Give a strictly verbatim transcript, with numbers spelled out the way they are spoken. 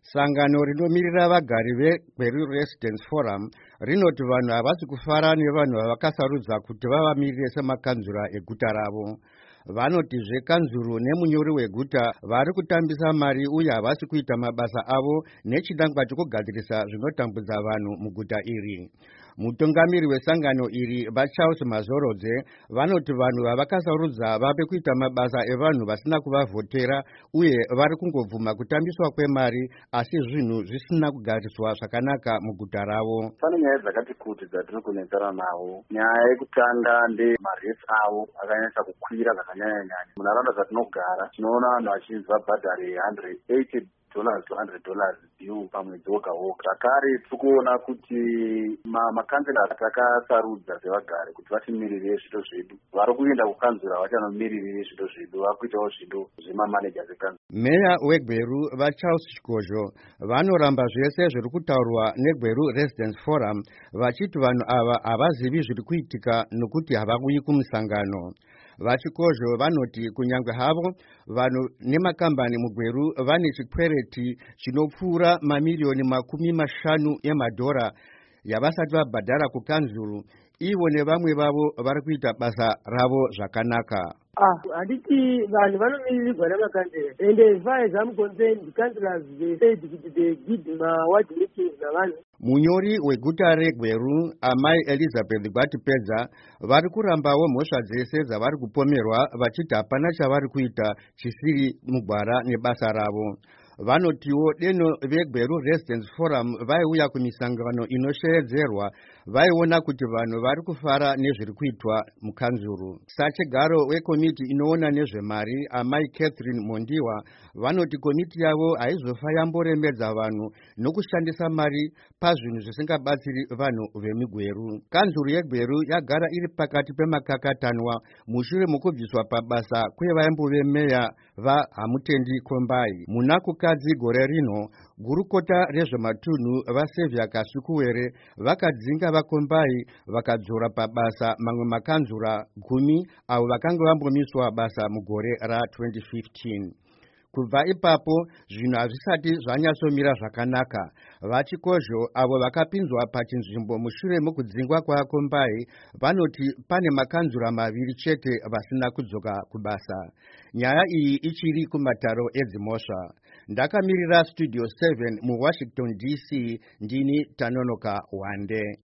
Sangano rinomirira vagari veGweru Residents Forum rinoti vanhu havasi kufara nevanhu vavakasarudza kuti vavamirire semakanzura eguta ravo. Vanotizve kanzuru nemunyori weguta vari kutambisa mari uye havasi kuita mabasa avo nechidangwa chokugadzirisa zvinotambudza vanhu muguta iri. Mutungamiri wesangano iri vaCharles Mazorodze vanoti vanhu vavakasarudza vave kuita mabasa evanhu vasina kuvavhotera uye vari kungobvuma kutambiswa kwemari asi zvinhu zvisina kugariswa zvakanaka muguta ravo. Pane nyaya dzakati kuti dzatiri kunetsana nawo. Nyaya yekutanga ndemaresi avo akanyanya kukwira zvakanyanya-nyanya. Munharaunda dzatinogara tinoona vanhu vachinzi vabhadhare one hundred eighty dollars to one hundred dollars due pamwedzi woga woga. Zvakare tikuona kuti makanzera takasarudza sevagari kuti vatimirire zvito zvedu vari kuenda kukanzura vachanomirire zvito zvedu vakuitawo zvito zvemamanagers ekanzura. Meya weGweru vaCharles Chikozho vanoramba zvese zviri kutaurwa neGweru Residents Forum vachiti vanhu ava havazivi zviri kuitika nokuti havauyi kumusangano. VaChikozho vanoti kunyangwe havo vanhu nemakambani muGweru vane chikwereti chinopfuura mamiliyoni makumi mashanu emadhora yavasati vabhadhara kukanzuru, ivo nevamwe vavo vari kuita basa ravo zvakanaka. Ah, handiti vanhu vanomirirwa namakanzera and as far as I'm concerned, the councillors they said that they did maward meetings navanhu. Munyori weguta reGweru Amai Elizabeth Gwatipedza vari kurambawo mhosva dzese dzavari kupomerwa vachiti hapana chavari kuita chisiri mugwara nebasa ravo. Vanotiwo deno veGweru Residents Forum vaiuya kumisangano inoshedzerwa vaiona kuti vanhu vari kufara nezviri kuitwa mukanzuru. Sachigaro wekomiti inoona nezvemari Amai Catherine Mondiwa vanoti komiti yavo haizofa yamboremedza vanhu nokushandisa mari pazvinhu zvisingabatsiri vanhu vemigweru. Kanzuru yeGweru yagara iri pakati pemakakatanwa mushure mokubviswa pabasa kwevaimbuve meya vaHamutendi Kombai. Muna kukadzi gore rino gurukota rezvematunhu vaSevia Kasukuwere vakadzinga vaKombai vakadzora pabasa mamwe makanzura gumi avo vakanga vambomiswa basa mugore ra twenty fifteen. Kubva ipapo zvinhu hazvisati zvanyatsomira zvakanaka. VaChikozho avo vakapinzwa pachinzvimbo mushure mokudzingwa kwaKombai vanoti pane makanzura maviri chete vasina kudzoka kubasa. Nyaya iyi ichiri kumataro edzimhosva. Ndakamirira Studio seven muWashington D C ndini Tanonoka Wande.